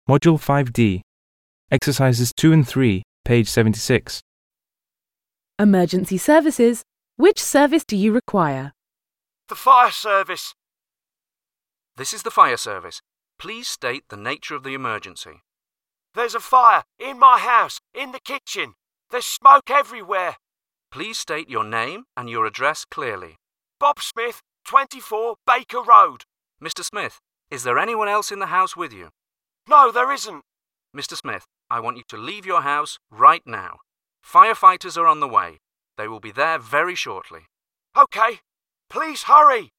Module 5D, Exercises 2 and 3, page 76. Emergency services. Which service do you require? The fire service. This is the fire service. Please state the nature of the emergency. There's a fire in my house, in the kitchen. There's smoke everywhere. Please state your name and your address clearly. Bob Smith, 24 Baker Road. Mr. Smith, is there anyone else in the house with you? No, there isn't. Mr. Smith, I want you to leave your house right now. Firefighters are on the way. They will be there very shortly. Okay, please hurry.